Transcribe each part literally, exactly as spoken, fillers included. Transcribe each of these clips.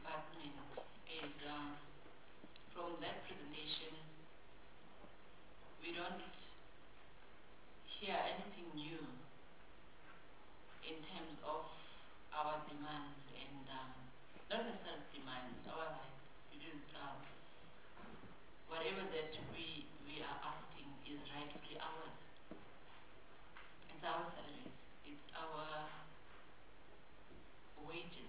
department is um, from that presentation, we don't hear anything new in terms of our demands and um, not necessarily demands, our rights, because um, whatever that we, we are asking is rightfully ours. It's our salaries, it's our wages,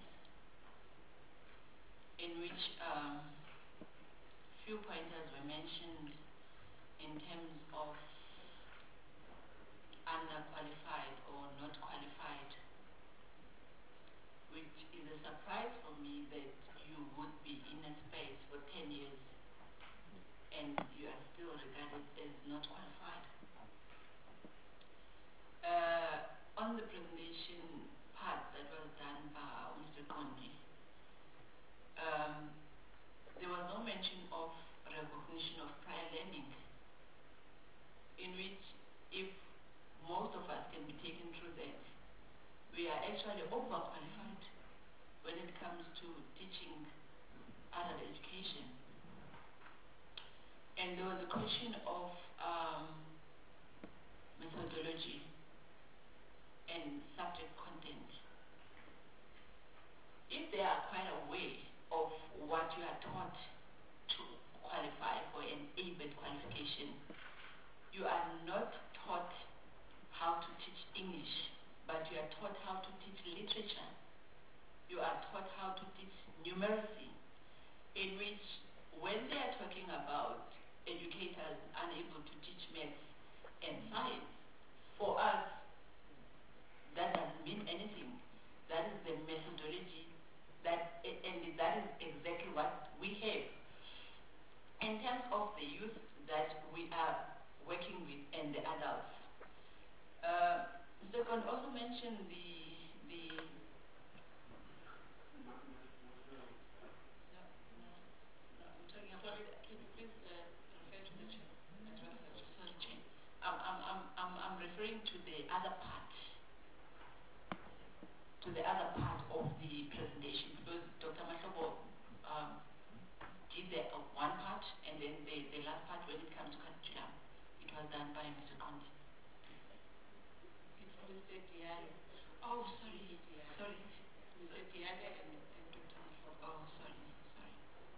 in which um, few pointers were mentioned in terms of underqualified or not qualified, which is a surprise for me that you would be in a space for ten years and you are still regarded as not qualified. Uh, on the presentation part that was done by Mister Kondi, um, there was no mention of recognition of prior learning, in which if most of us can be taken through that, we are actually overqualified when it comes to teaching adult education. And there was a question of um, methodology and subject content. If they are quite aware of what you are taught to qualify for an A B E T qualification, you are not taught how to teach English, but you are taught how to teach literature. You are taught how to teach numeracy, in which when they are talking about educators unable to teach maths and science, for us, that doesn't mean anything. That is the methodology, that, and that is exactly what we have. In terms of the youth that we are working with and the adults, uh, Mister Kond also mentioned the, the no, no, no, I'm talking about, sorry, can you please uh, refer to the chair? Sorry, chair. I'm, I'm, I'm, I'm, I'm referring to the other part, to the other part of the presentation, because Doctor Mahlobo um, did the uh, one part, and then the, the last part, when it comes to curriculum, it was done by Mister Conti. It's Mister Diale. Oh, sorry, sorry. Mister Diale and, and Doctor Mahlobo. Oh, sorry, sorry.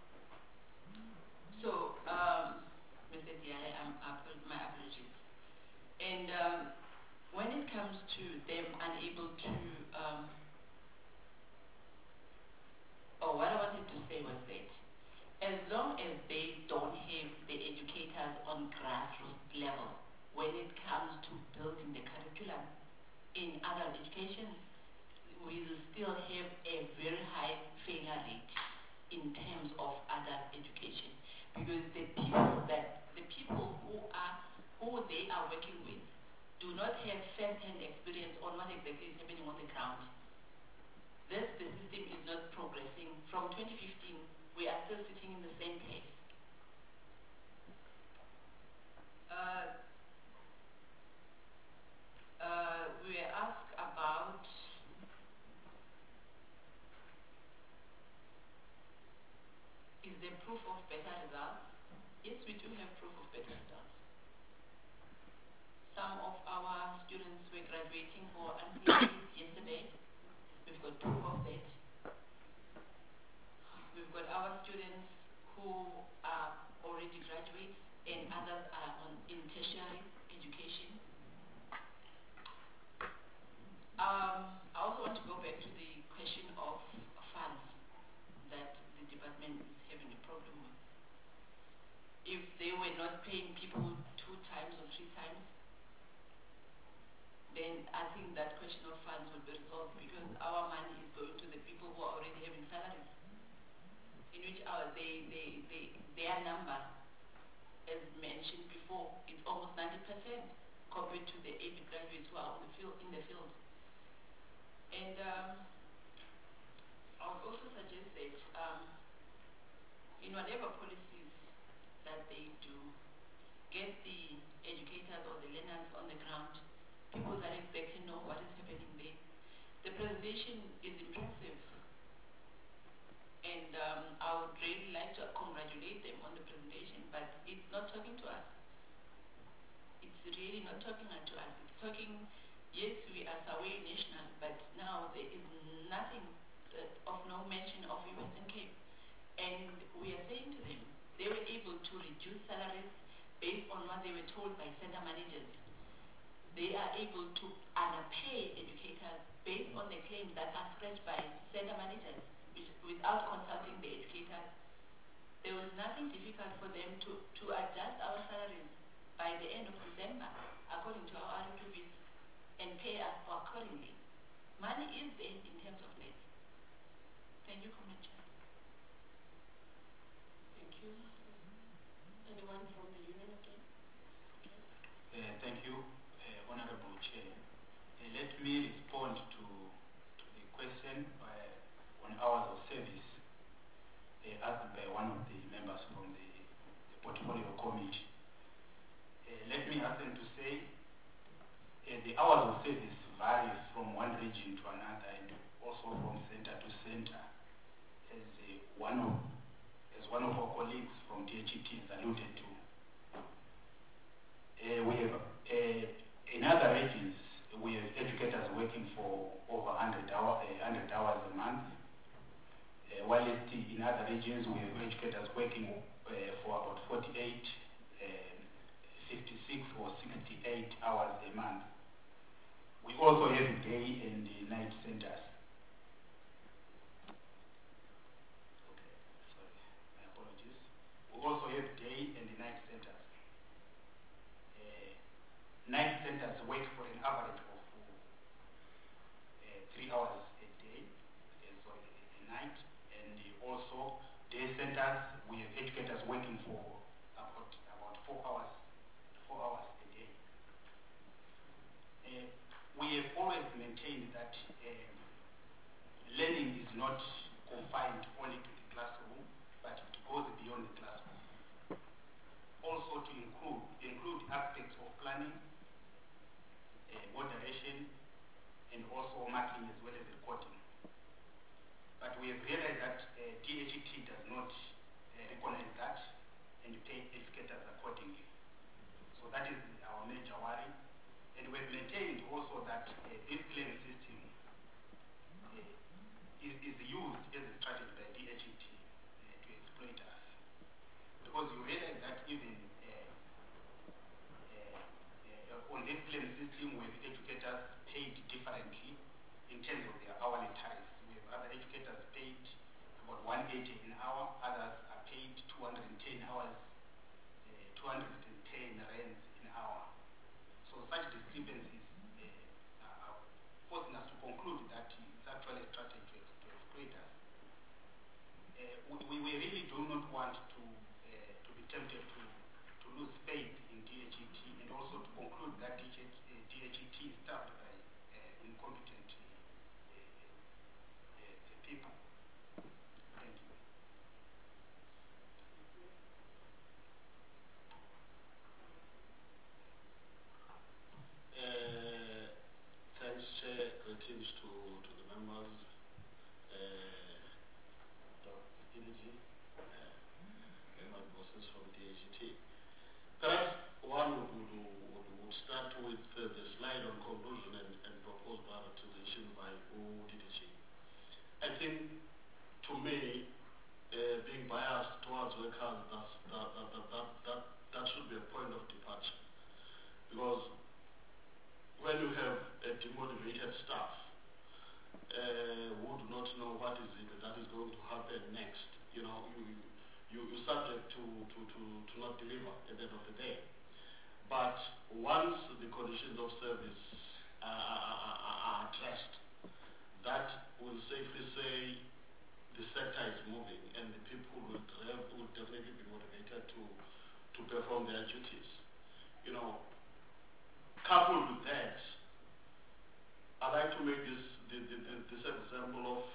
So, um, Mister Diale, I'm, my apologies. And um, when it comes to them unable to, um, or what I wanted to say was that, as long as they don't have the educators on grassroots level, when it comes to building the curriculum in adult education, we will still have a very high failure rate in terms of adult education, because the people that the people who are who they are working with do not have first-hand experience on what exactly is happening on the ground. This the system is not progressing. From twenty fifteen, we are still sitting in the same place. Uh, uh, we were asked about is there proof of better results? Yes, we do have proof of better results. Some of our students were graduating for N C A Ds yesterday. We've got proof of that. We've got our students who are already graduates and others are on, in tertiary education. Um, I also want to go back to the question of funds that the department is having a problem with. If they were not paying people two times or three times, then I think that question of funds will be resolved, because our money is going to the people who are already having salaries, in which our, they, they, they, their number, as mentioned before, it's almost ninety percent compared to the A B graduates who are on the field, in the field. And um, I would also suggest that um, in whatever policies that they do, get the educators or the learners on the ground, people that exactly know what is happening there. The presentation is impressive, and really like to congratulate them on the presentation, but it's not talking to us. It's really not talking to us. It's talking, yes, we are Sawe national, but now there is nothing uh, of no mention of women's in Cape. And we are saying to them, they were able to reduce salaries based on what they were told by center managers. They are able to underpay educators based on the claims that are scratched by center managers, which, without consulting the educators. There was nothing difficult for them to, to adjust our salaries by the end of December, according to our R Q Vs, and pay us accordingly. Money is there in terms of needs. Thank you, Comrade Chair. Thank you. Anyone from the union again? Okay. Uh, thank you, uh, Honorable Chair. Uh, let me respond to, to the question uh, on hours of service uh, asked by one of the members from the, the Portfolio Committee. Uh, let me hasten to say uh, the hours of service vary from one region to another and also from center to center, as uh, one of as one of our colleagues from D H E T has alluded to. Uh, we have uh, in other regions we have educators working for over one hundred, hour, uh, one hundred hours a month. Uh, while in other regions we have educators working uh, for about forty-eight, uh, fifty-six or sixty-eight hours a month. We also have day and night centers. Okay, sorry, my apologies. We also have day and night centers. Uh, night centers work for an average of uh, three hours a day, uh, sorry, a night, and also day centers, we have educators working for about, about four hours, four hours a day. Uh, we have always maintained that uh, learning is not confined only to the classroom, but it goes beyond the classroom. Also to include, include aspects of planning, uh, moderation, and also marking as well as recording. But we have realized that uh, D H E T does not uh, recognize that and pay educators accordingly. So that is our major worry. And we have maintained also that uh, this claim system uh, is, is used as a strategy by D H E T uh, to exploit us. Because you realize that even uh, uh, uh, on this claim system, we have educators paid differently in terms of their hourly tariffs. We have other educators paid about one hundred eighty an hour, others are paid two hundred ten hours, uh, two hundred ten rands an hour. So such discrepancies uh, are forcing us to conclude that it's actually a strategy to, ex to exploit us. Uh, we, we really do not want to, uh, to be tempted to, to lose faith in D H E T and also to conclude that D H E T is staffed by uh, incompetent uh, uh, people. Thank you. Uh, thanks, Chair. Greetings to, to the members. Uh, Doctor Iliji, uh, and my bosses from D H E T. Perhaps one would, would, would, would start with uh, the slide on conclusion and, and proposed prioritization by O D D G. I think, to me, uh, being biased towards workers, that's, that, that, that, that, that, that should be a point of departure. Because when you have a demotivated staff uh, who do not know what is it that is going to happen next, you know, you, you, you're subject to, to, to, to not deliver at the end of the day. But once the conditions of service are, are, are addressed, that will safely say the sector is moving and the people will, will definitely be motivated to, to perform their duties. You know, coupled with that, I like to make this, the, the, the, this example of,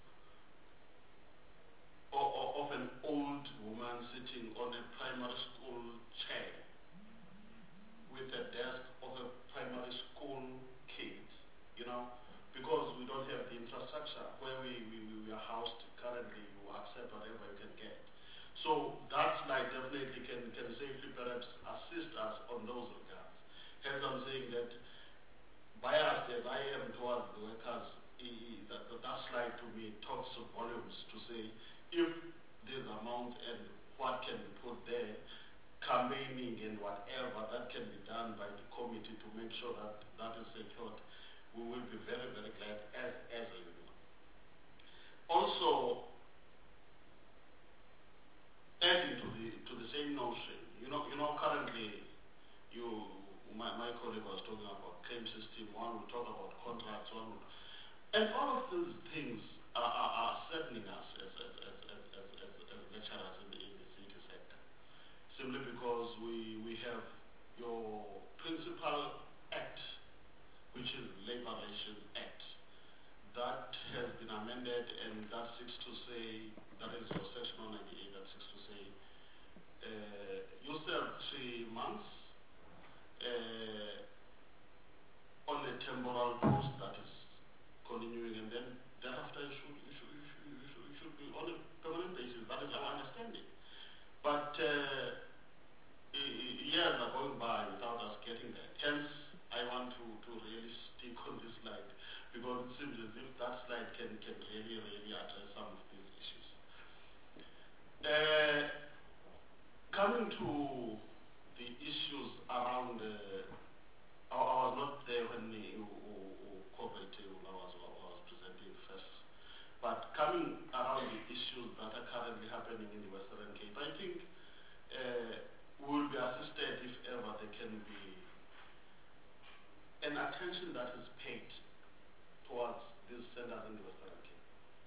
of, of an old woman sitting on a primary school chair with a desk of a primary school kid, you know, because we don't have the infrastructure where we, we, we are housed currently. You access accept whatever you can get. So that slide definitely can, can safely perhaps assist us on those regards. Hence I'm saying that biased as I am towards the workers, I, that, that, that slide to me talks of volumes to say if this amount and what can be put there, campaigning and whatever that can be done by the committee to make sure that that is secured, we will be very, very glad as, as a union. Also, adding to the to the same notion, you know, you know, currently, you, my, my colleague was talking about claim system. One will talk about contracts. One will, and all of these things are, are, are saddening us as as, as, as, as, as, as lecturers in the in the city sector, simply because we we have your principal act, which is Labour Relations Act, that has been amended, and that seeks to say, that is your section one ninety-eight, that seeks to say, uh, you serve three months uh, on a temporal post that is continuing, and then thereafter you should, you should, you should, you should, you should be on a permanent basis. That is our understanding. But uh, years are going by without us getting that. Hence, I want to, to really stick on this slide, because it seems as if that slide can, can really, really address some of these issues. Uh, coming to the issues around, uh, I, I was not there when you cooperative I was, I was presenting first, but coming around the issues that are currently happening in the Western Cape, I think uh, we will be assisted if ever there can be an attention that is paid towards these centers in the Western Cape.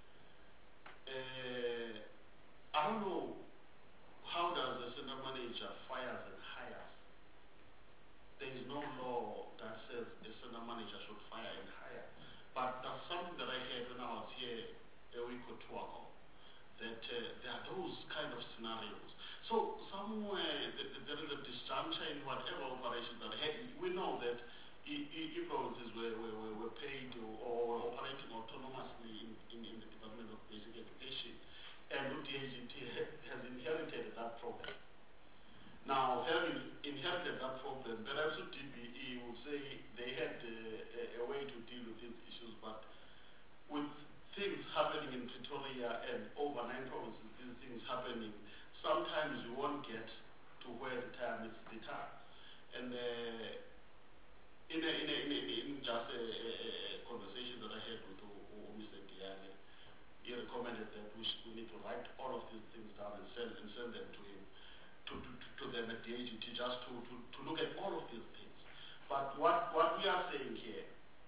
Uh, I don't know, how does a center manager fires and hires? There is no law that says a center manager should fire and hire. But that's something that I heard when I was here a week or two ago, that uh, there are those kind of scenarios. So somewhere th th there is a disjuncture in whatever operation that hey, we know that e-provinces were, were, were paid or, or operating autonomously in, in, in the Department of Basic Education, and U D A G T has inherited that problem. Now, having inherited that problem, perhaps U D B E would say they had uh, a, a way to deal with these issues, but with things happening in Pretoria and over nine provinces, these things happening, sometimes you won't get to where the time is the time. And uh, in, a, in, a, in, a, in just a, a, a conversation that I had with Mister Diane, he recommended that we, should, we need to write all of these things down and send, and send them to him, to, to, to them at the A G T, just to, to, to look at all of these things. But what, what we are saying here,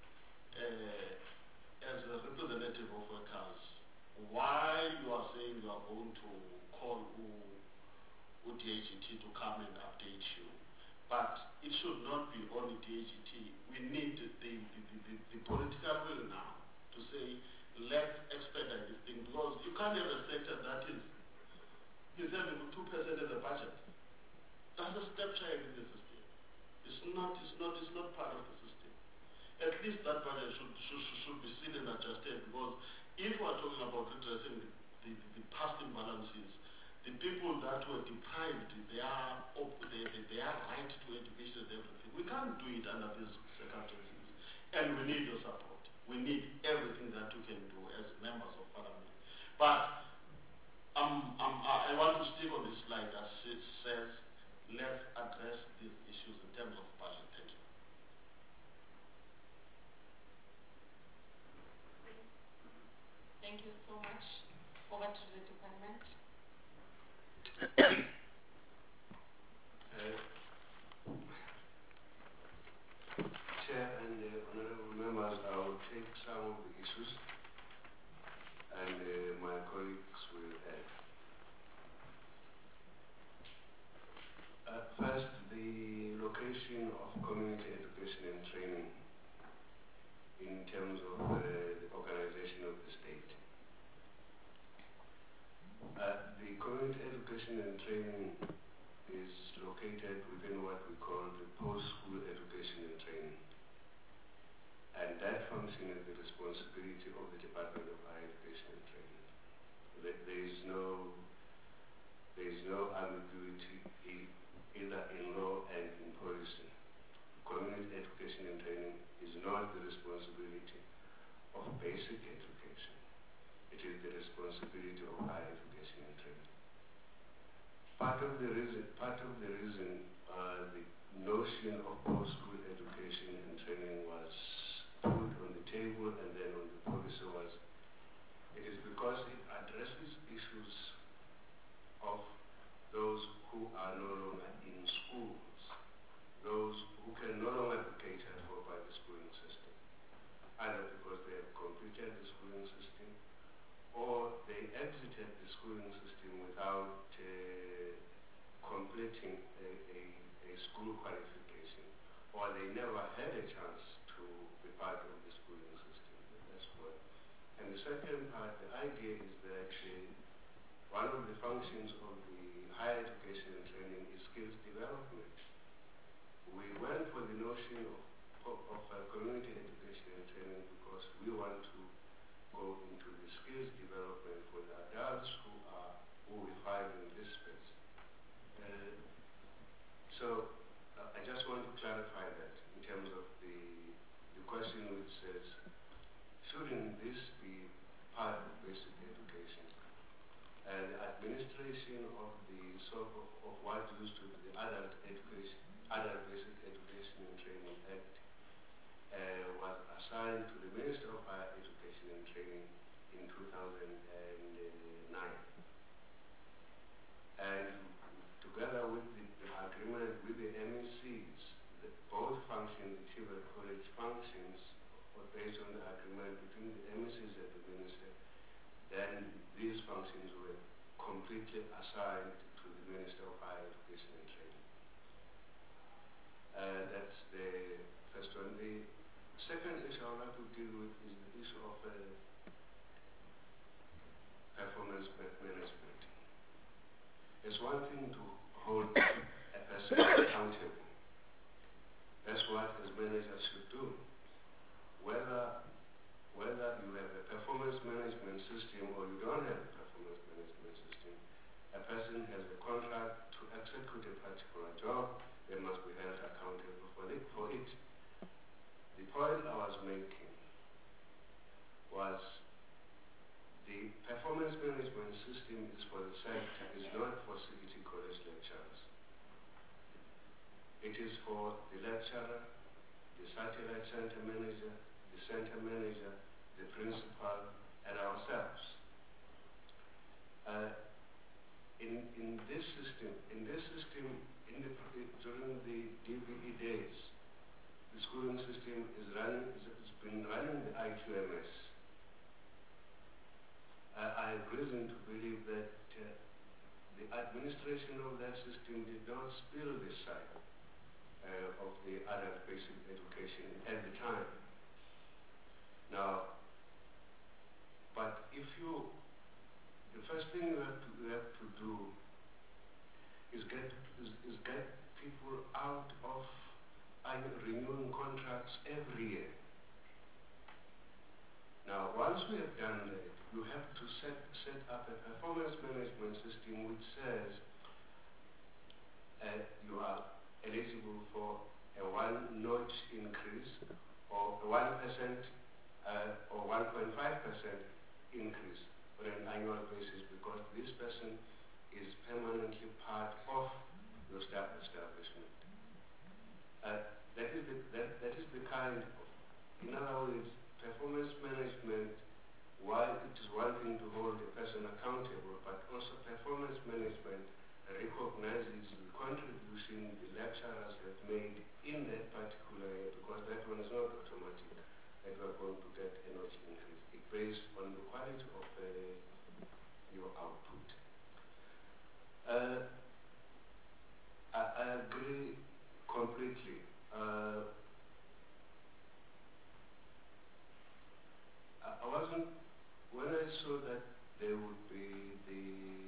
uh, as a representative of workers, why you are saying you are going to call U D A G T to come and update you, but it should not be only D A G T. We need the, the, the, the, the political will now to say, let's expedite this thing, because you can't have a sector that is, is having two percent as a budget. That's a stepchild in the system. It's not, it's not, it's not part of the system. At least that budget should, should, should be seen and adjusted, because if we are talking about redressing the, the, the past imbalances, the people that were deprived their, their, their right to education and everything, we can't do it under these circumstances. And we need your support. We need everything that we can do as members of parliament. But um, um, I want to stick on this slide that says, let's address these issues in terms of budget. Thank you. Thank you so much. Over to the department. uh, Chair and uh, honorable members, I will take some of the issues and uh, my colleagues will add. Uh, first, the location of community education and training in terms of uh, the organization of the state. Uh, the community education and training is located within what we call the post-school education and training. And that function is the responsibility of the Department of Higher Education and Training. There is no education and training is not the responsibility of basic education. It is the responsibility of higher education and training. Part of the reason, part of the reason uh, the notion of post-school education and training was put on the table and then on the policy was, it is because it addresses issues of those who are no longer in schools, those who can no longer be catered for by the schooling system, either because they have completed the schooling system or they exited the schooling system without uh, completing a, a, a school qualification, or they never had a chance to be part of the schooling system. That's one. And the second part, the idea is that uh, one of the functions of the higher education and training is skills development. We went for the notion of, of, of uh, community education and training because we want to go into the skills development for the adults who are who we find in this space. Uh, so uh, I just want to clarify that in terms of the the question which says, shouldn't this be part of basic education? And the administration of the sort of, of what used to be the adult education, adult basic education and training act uh, was assigned to the Minister of Higher Education and Training in two thousand nine. And together with the, the agreement with the M E Cs, the, both functions, the Tibet College functions, were based on the agreement between the M E Cs and the Minister, then these functions were completely assigned to the Minister of Higher Education and Training. Uh, that's the first one. The second issue I would like to deal with is the issue of uh, performance management. It's one thing to hold a person accountable. That's what as managers should do. Whether, whether you have a performance management system or you don't have a performance management system, a person has a contract to execute a particular job, they must be held accountable for it. For it. The point I was making was the performance management system is for the sector, is not for C E T college lecturers. It is for the lecturer, the satellite center manager, the center manager, the principal, and ourselves. Uh, in, in this system, in this system, in the, during the D V E days, the schooling system is running, it's been running the I Q M S. Uh, I have reason to believe that uh, the administration of that system did not spill this side uh, of the adult basic education at the time. Now, but if you, the first thing you have to, you have to do is get, is, is get people out of uh, renewing contracts every year. Now, once we have done that, you have to set, set up a performance management system which says uh, you are eligible for a one-notch increase or a one percent uh, or one point five percent increase on an annual basis because this person is permanently part of your staff establishment. Uh, that, is the, that, that is the kind of, in other words, performance management, while it is one thing to hold a person accountable, but also performance management recognizes the contribution the lecturers have made in that particular year, because that one is not automatic, that we are going to get a notch increase. It's based on the quality of uh, your output. Uh, I, I agree completely. Uh, I wasn't, when I saw that there would be the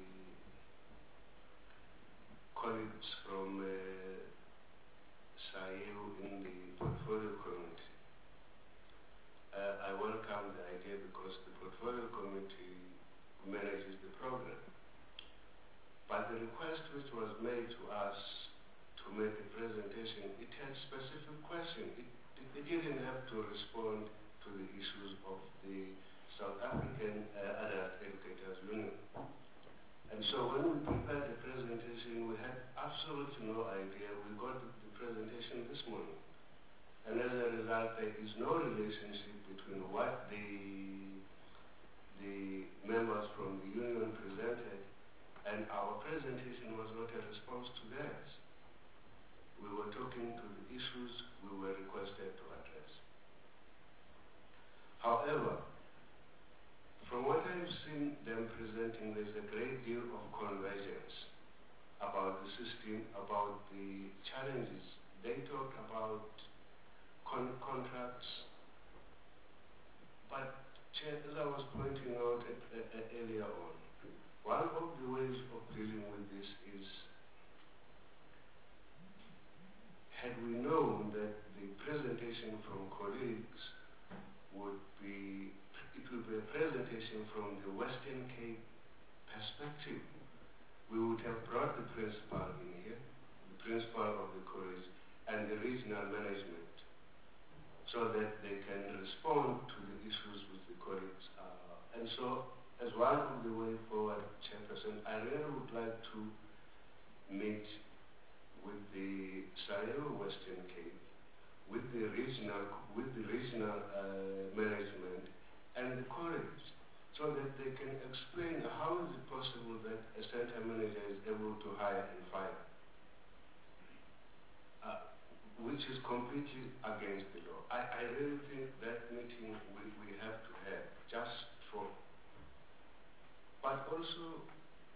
colleagues from uh, S A I U in the portfolio committee, uh, I welcome the idea because the portfolio committee manages the program. But the request which was made to us to make a presentation, it had specific questions. It, it didn't have to respond to the issues of the South African uh, Adult Educators Union. And so when we prepared the presentation, we had absolutely no idea. We got the presentation this morning. And as a result, there is no relationship between what the, the members from the union presented and our presentation was not a response to theirs. We were talking to the issues we were requested to address. However, from what I've seen them presenting, there's a great deal of convergence about the system, about the challenges. They talked about con contracts, but Chair, as I was pointing out at, at, at earlier on, one of the ways of dealing with this is, had we known that the presentation from colleagues would be, it would be a presentation from the Western Cape perspective, we would have brought the principal in here, the principal of the college, and the regional management, so that they can respond to the issues with the colleagues. Uh, and so, as one of the way forward, Chairperson, I really would like to meet with the Sahel Western Cape, with the regional, with the regional uh, management and the college, so that they can explain how is it possible that a center manager is able to hire and fire, uh, which is completely against the law. I, I really think that meeting we, we have to have just for, but also,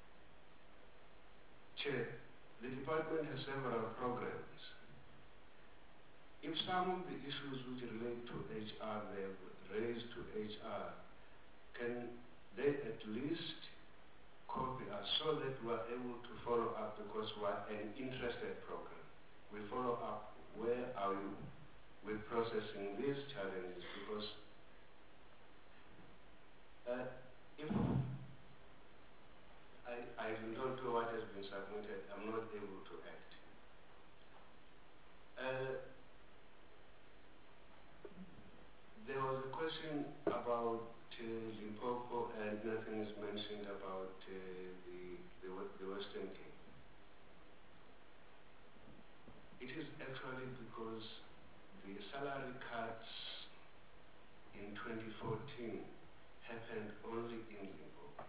Chair, the department has several programs. If some of the issues which relate to H R they have raised to H R, can they at least copy us so that we are able to follow up, because we are an interested program. We follow up, where are you with processing these challenges, because uh, if I, I don't know what has been submitted, I'm not able to act. Uh, there was a question about uh, Limpopo, and nothing is mentioned about uh, the, the, the Western Cape. It is actually because the salary cuts in twenty fourteen happened only in Limpopo.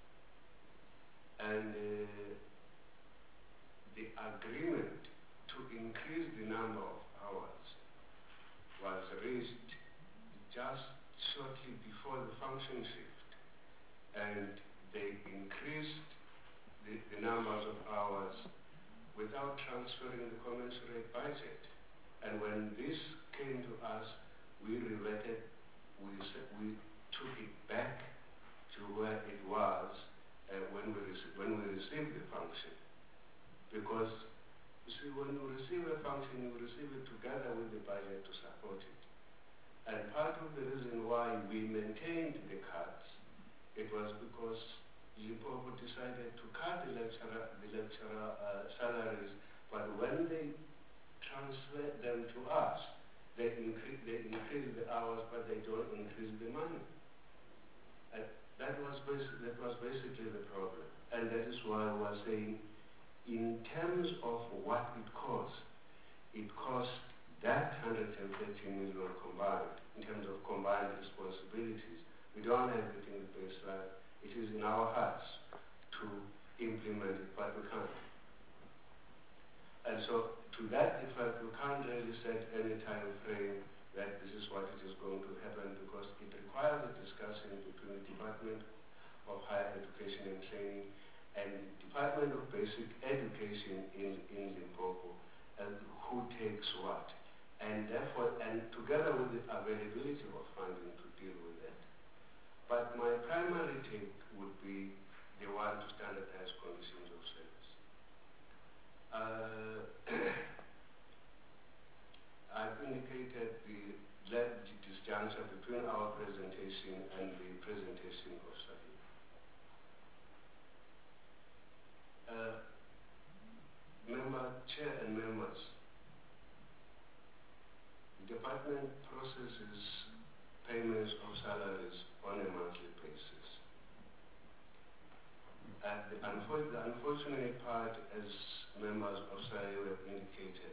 And uh, the agreement to increase the number of hours was reached just shortly before the function shift. And they increased the, the numbers of hours without transferring the commensurate budget. And when this came to us, we reverted, we, we took it back to where it was uh, when, we when we received the function. Because, you see, when you receive a function, you receive it together with the budget to support it. And part of the reason why we maintained the cuts, it was because Limpopo decided to cut the lecturer, the lecturer uh, salaries, but when they transfer them to us, they increase, they increase the hours, but they don't increase the money. And that was, that was basically the problem. And that is why we are saying, in terms of what it cost, it cost that one hundred thirty million combined, in terms of combined responsibilities. We don't have it in the baseline. It is in our hearts to implement it, but we can't. And so, to that effect, we can't really set any time frame that this is what it is going to happen, because it requires a discussion between the Department of Higher Education and Training and the Department of Basic Education in, in Limpopo, and who takes what. And therefore, and together with the availability of funding to deal with that. But my primary take would be the one to standardize conditions of service. Uh, I've indicated the led disjuncture between our presentation and the presentation of SAHI. Uh, member, chair and members, department processes payments of salaries on a monthly basis. Uh, the, unfor the unfortunate part, as members of S A I have indicated,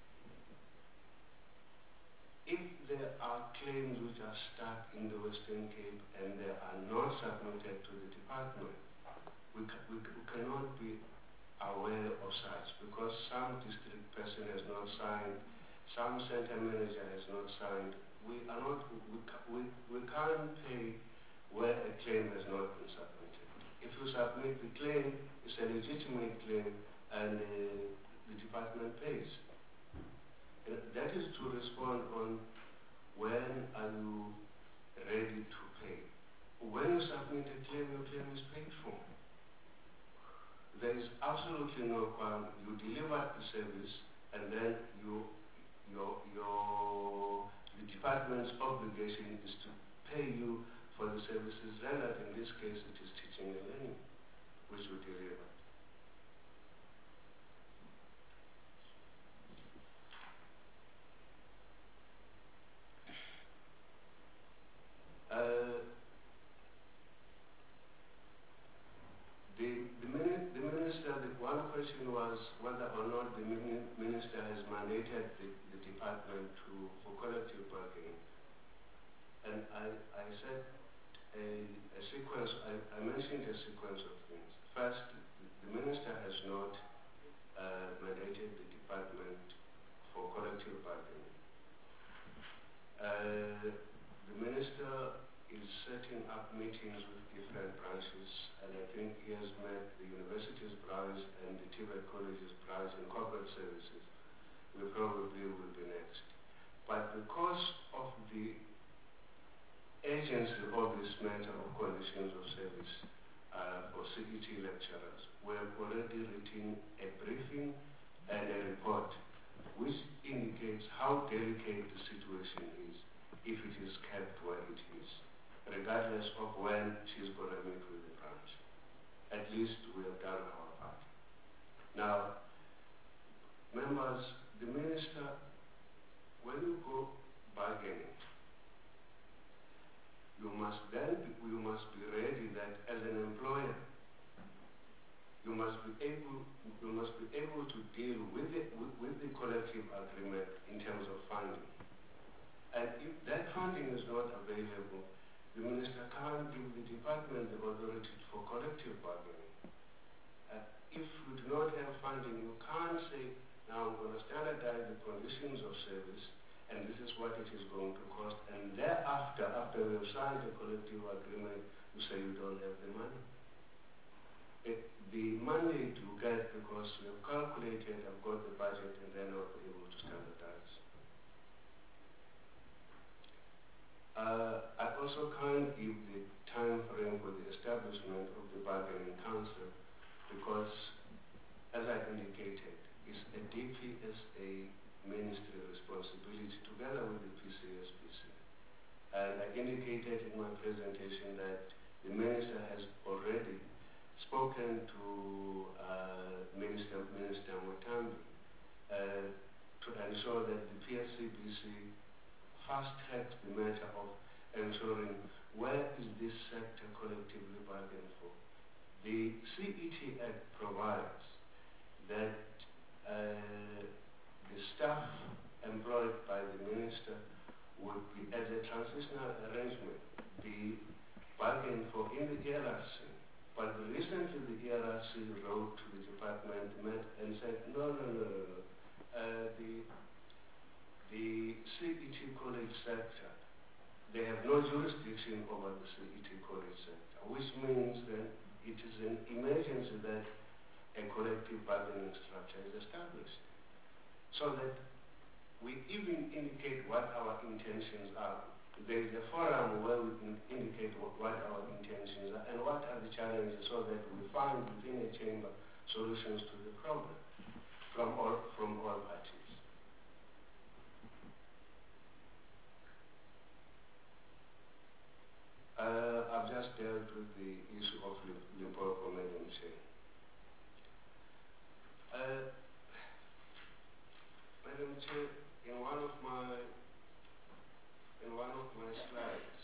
if there are claims which are stuck in the Western Cape and they are not submitted to the department, we, ca we, we cannot be aware of such, because some district person has not signed, some center manager has not signed. We are not, we, we, we can't pay where a claim has not been submitted. If you submit the claim, it's a legitimate claim, and uh, the department pays. And that is to respond on when are you ready to pay. When you submit a claim, your claim is paid for. There is absolutely no qualm. You deliver the service, and then you, your, your, the department's obligation is to pay you for the services rendered. In this case, it is teaching and learning, which we deliver. Uh, the, the, mini the minister, the one question was whether or not the mini minister has mandated the, the department to, for collective bargaining. And I, I said a, a sequence, I, I mentioned a sequence of things. First, the, the minister has not uh, mandated the department for collective bargaining. Uh, the minister is setting up meetings with different branches, and I think he has met the university's branch and the Tibet College's branch and corporate services. We probably will be next. But because of the agency of this matter of conditions of service uh, for C E T lecturers, we have already written a briefing and a report which indicates how delicate the situation is if it is kept where it is, regardless of when she's going to meet with the branch. At least we have done our part. Now, members, the minister, when you go bargaining, you must then be, you must be ready that as an employer, you must be able you must be able to deal with it with, with the collective agreement in terms of funding. And if that funding is not available, the minister can't give the department the authority for collective bargaining. Uh, if you do not have funding, you can't say, now I'm going to standardize the conditions of service, and this is what it is going to cost, and thereafter, after we have signed the collective agreement, you say you don't have the money. It, the mandate you get because we have calculated, I've got the budget, and then I'll be able to standardize. Uh, I also can't give the time frame for the establishment of the bargaining council because, as I indicated, it's a D P S A ministry responsibility together with the P C S P C. And I indicated in my presentation that the minister has already spoken to uh, Minister Minister Mutambi uh, to ensure that the P S C B C fast-tracks the matter of ensuring where is this sector collectively bargained for. The C E T Act provides that uh, the staff employed by the minister would be, as a transitional arrangement, be bargained for in the E R R C. But recently the E R R C wrote to the department met and said, no, no, no, no, no. Uh, the, the C E T college sector, they have no jurisdiction over the C E T college sector, which means that it is an emergency that a collective bargaining structure is established. So that we even indicate what our intentions are. There is a forum where we can indicate what, what our intentions are and what are the challenges so that we find within a chamber solutions to the problem from all, from all parties. Uh, I've just dealt with the issue of Limpopo, Madam Chair. Uh, Madam Chair, in one of my one of my slides.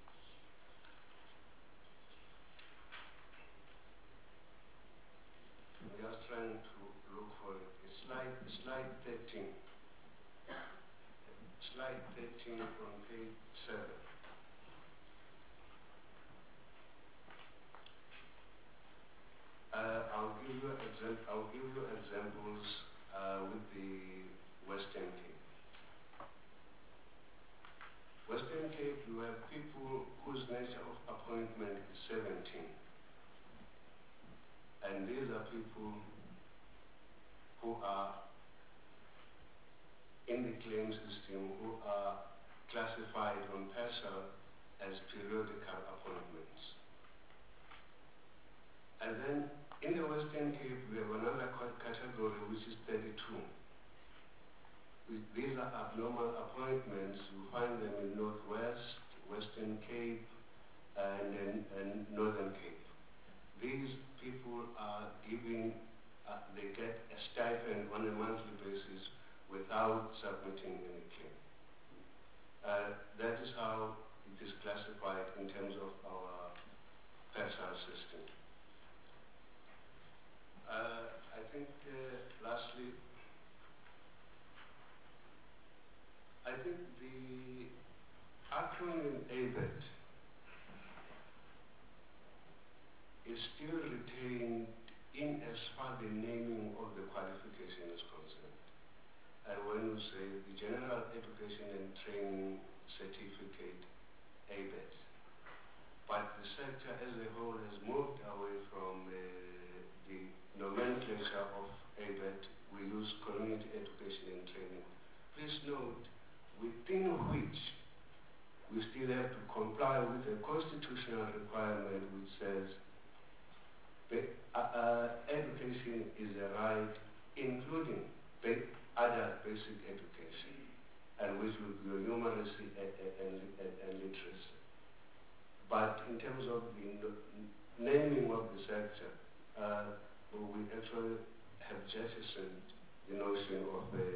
I'm just trying to look for it. It's slide, slide thirteen. Slide thirteen on page seven. Uh, I'll give you exam I'll give you examples uh, with the Western Cape. Western Cape, you have people whose nature of appointment is seventeen. And these are people who are in the claim system, who are classified on PERSAL as periodical appointments. And then in the Western Cape, we have another category, which is thirty-two. These are abnormal appointments. You find them in Northwest, Western Cape, and, and, and Northern Cape. These people are giving, uh, they get a stipend on a monthly basis without submitting any claim. Uh, that is how it is classified in terms of our PERSAL system. Uh, I think, uh, lastly, I think the acronym A B E T is still retained in as far the naming of the qualification is concerned. And when you say the General Education and Training Certificate, A B E T, but the sector as a whole has moved away from uh, the nomenclature of A B E T. We use Community Education and Training. Please note, within which we still have to comply with a constitutional requirement which says that uh, uh, education is a right, including ba adult basic education, and which will be numeracy and, and, and, and literacy. But in terms of the naming of the sector, uh, we actually have jettisoned the notion of a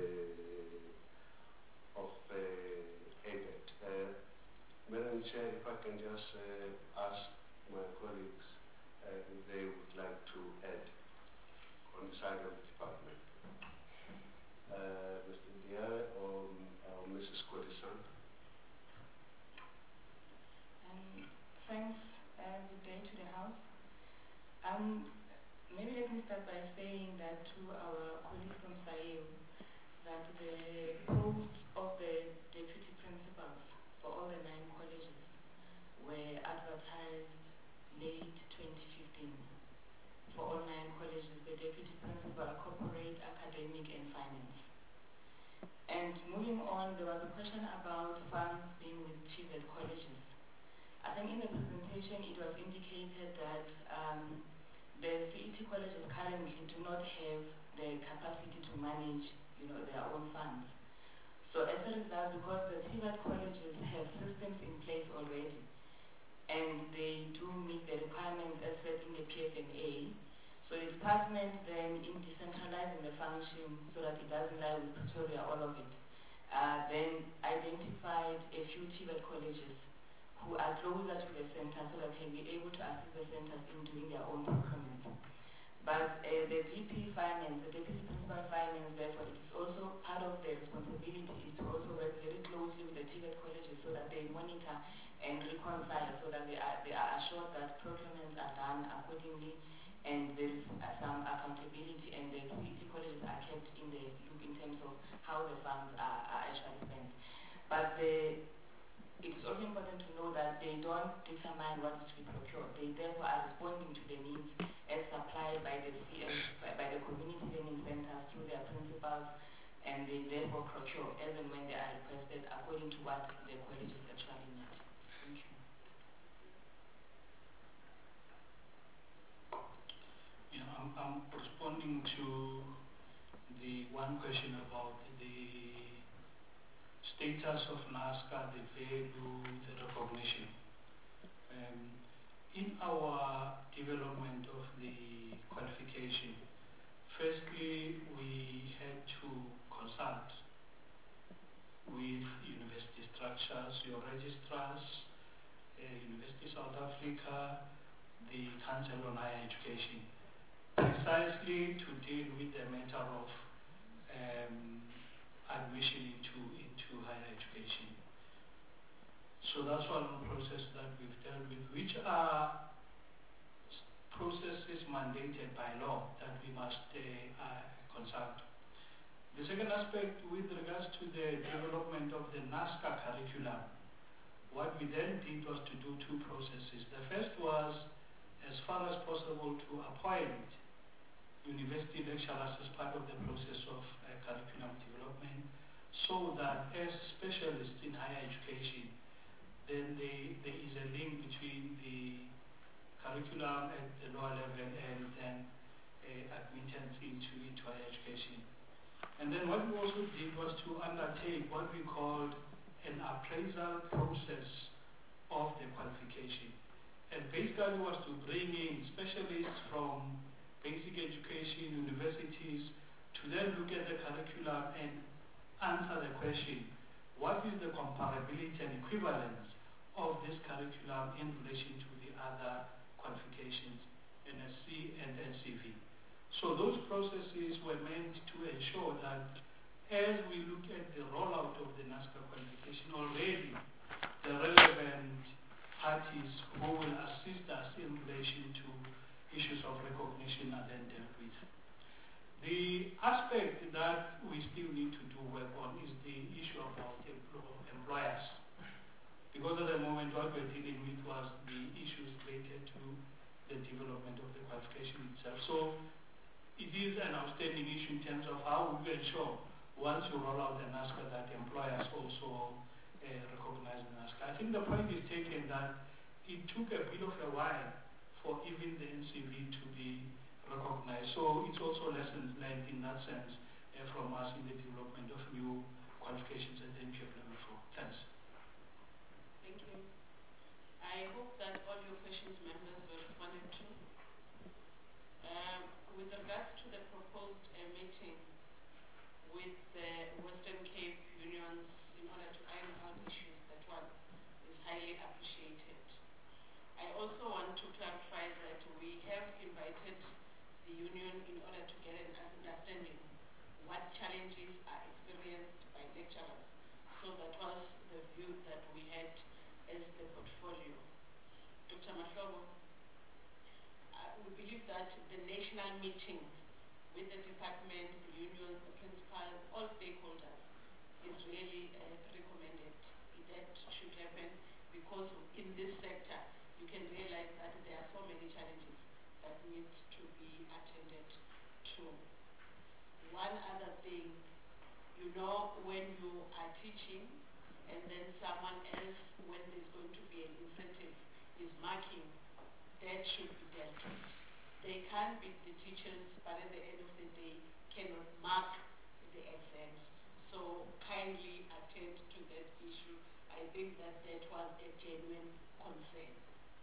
of a A B E T. Uh, Madam Chair, if I can just uh, ask my colleagues uh, if they would like to add on the side of the department. Uh, Mister Diare or, or Missus Kodisan. Um, thanks, uh, good day to the House. Um, maybe let me start by saying that to our colleagues from S A E U, that the posts of the deputy principals for all the nine colleges were advertised late twenty fifteen. For all nine colleges, the deputy principal, corporate, academic, and finance. And moving on, there was a question about funds being with T V E T colleges. I think in the presentation it was indicated that um, the C E T colleges currently do not have the capacity to manage, you know, their own funds. So as a result, because the T V E T colleges have systems in place already, and they do meet the requirements as set in the P F M A, so the department then, in decentralizing the function so that it doesn't lie with Pretoria, all of it, uh, then identified a few T V E T colleges who are closer to the center so that can be able to assist the centers in doing their own procurement. But uh, the D P finance, the deputy principal finance, therefore, it is also part of their responsibility is to also work very closely with the T V E T colleges so that they monitor and reconcile so that they are, they are assured that procurements are done accordingly and there is uh, some accountability and the C E T colleges are kept in the loop in terms of how the funds are, are actually spent. But the it is also important to know that they don't determine what is to be procured. They therefore are responding to the needs as supplied by the C S, by, by the community learning centers through their principals, and they therefore procure as and when they are requested according to what the colleges actually need. Thank you. Yeah, I'm, I'm responding to the one question about the status of NASCA, the value, the recognition. Um, in our development of the qualification, firstly, we had to consult with universities structures, your registrars, uh, University of South Africa, the Council on Higher Education, precisely to deal with the matter of um, admission into, into higher education. So that's one process that we've dealt with, which are processes mandated by law that we must uh, uh, consult. The second aspect with regards to the development of the NASCA curriculum, what we then did was to do two processes. The first was, as far as possible, to appoint university lecturers as part of the process of uh, curriculum development, so that as specialists in higher education, then they, there is a link between the curriculum at the lower level and then uh, admittance into, into higher education. And then what we also did was to undertake what we called an appraisal process of the qualification. And basically was to bring in specialists from basic education, universities, to then look at the curriculum and answer the question, what is the comparability and equivalence of this curriculum in relation to the other qualifications, N S C and N C V. So those processes were meant to ensure that as we look at the rollout of the NASCA qualification, already the relevant parties who will assist us in relation to issues of recognition are then dealt with. The aspect that we still need to do work on is the issue about employers. Because at the moment what we're dealing with was the issues related to the development of the qualification itself. So it is an outstanding issue in terms of how we ensure once you roll out the NASCA that employers also uh, recognize the NASCA. I think the point is taken that it took a bit of a while for even the N C V to be recognized. So it's also lessons learned in that sense uh, from us in the development of new qualifications at the N Q F level four. Thanks. Thank you. I hope that all your questions, members, were responded to. Um, with regards to the proposed uh, meeting with the Western Cape unions in order to iron out issues, that one is highly appreciated. I also want to clarify that we have invited the union in order to get an understanding what challenges are experienced by lecturers. So that was the view that we had as the portfolio. Doctor Mahlobo, uh, we believe that the national meeting with the department, the unions, the principals, all stakeholders is really uh, recommended. That should happen because in this sector you can realize that there are so many challenges that need to be attended to. One other thing, you know, when you are teaching and then someone else, when there's going to be an incentive, is marking, that should be dealt with. They can be the teachers, but at the end of the day, cannot mark the exams. So kindly attend to that issue. I think that that was a genuine concern.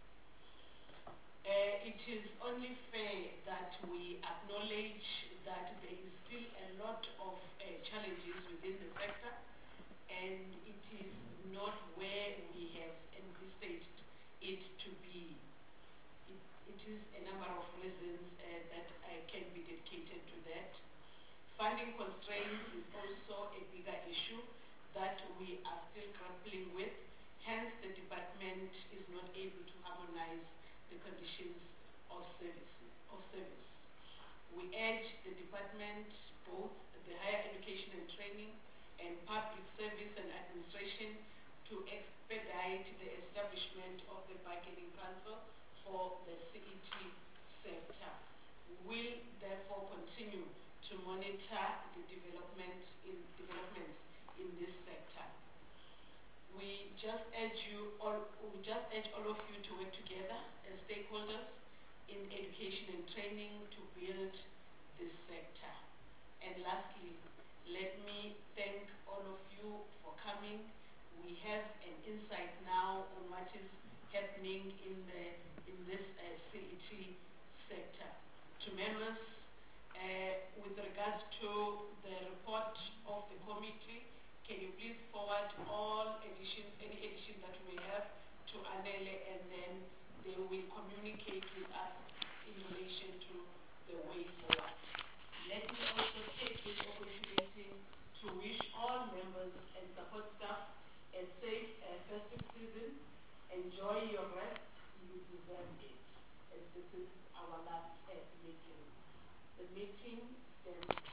Uh, it is only fair that we acknowledge that there is still a lot of uh, challenges within the sector, and it is not where we have envisaged it to be. It, it is a number of reasons uh, that uh, can be dedicated to that. Funding constraints is also a bigger issue that we are still grappling with. Hence, the department is not able to harmonize the conditions of service. Of service. We urge the department, both the higher education and training and public service and administration, to expedite the establishment of the bargaining council for the C E T sector. We will therefore continue to monitor the development in developments in this sector. We just urge you all, we just urge all of you to work together as stakeholders in education and training to build this sector. And lastly, let me thank all of you for coming. We have an insight now on what is happening in the in this uh, C E T sector. To members, uh, with regards to the report of the committee, can you please forward all additions, any additions that you may have to Anele, and then they will communicate with us in relation to the way forward. Let me also take this opportunity to wish all members and support staff a safe uh, festive season. Enjoy your rest, you deserve it, as this is our last uh, meeting. The meeting stands